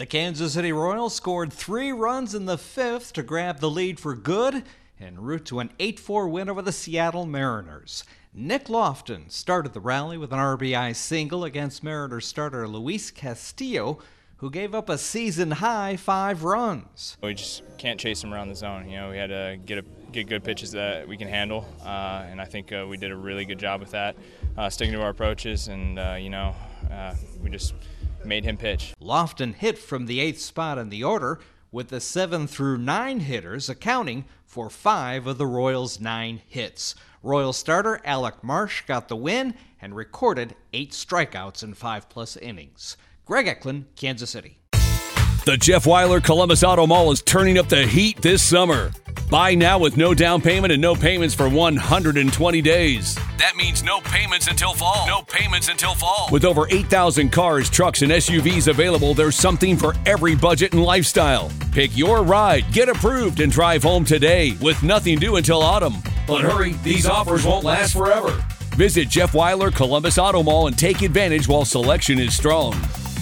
The Kansas City Royals scored 3 runs in the 5th to grab the lead for good en route to an 8-4 win over the Seattle Mariners. Nick Lofton started the rally with an RBI single against Mariners starter Luis Castillo, who gave up a season-high 5 runs. We just can't chase him around the zone. We had to get good pitches that we can handle, and I think we did a really good job with that, sticking to our approaches, and we just made him pitch. Lofton hit from the 8th spot in the order, with the 7 through 9 hitters accounting for 5 of the Royals' 9 hits. Royal starter Alec Marsh got the win and recorded 8 strikeouts in 5+ innings. Greg Eklund, Kansas City. The Jeff Weiler Columbus Auto Mall is turning up the heat this summer. Buy now with no down payment and no payments for 120 days. That means no payments until fall. No payments until fall. With over 8,000 cars, trucks, and SUVs available, there's something for every budget and lifestyle. Pick your ride, get approved, and drive home today with nothing due until autumn. But hurry, these offers won't last forever. Visit Jeff Weiler Columbus Auto Mall and take advantage while selection is strong.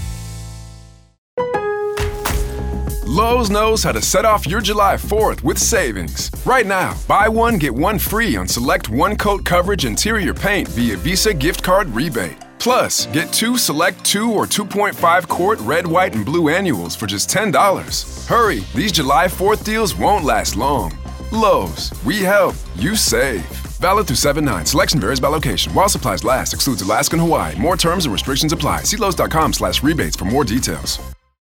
Lowe's knows how to set off your July 4th with savings. Right now, buy one, get one free on select one-coat coverage interior paint via Visa gift card rebate. Plus, get 2 select 2 or 2.5 quart red, white, and blue annuals for just $10. Hurry, these July 4th deals won't last long. Lowe's, we help, you save. Valid through 7/9. Selection varies by location. While supplies last, excludes Alaska and Hawaii. More terms and restrictions apply. See Lowe's.com/rebates for more details.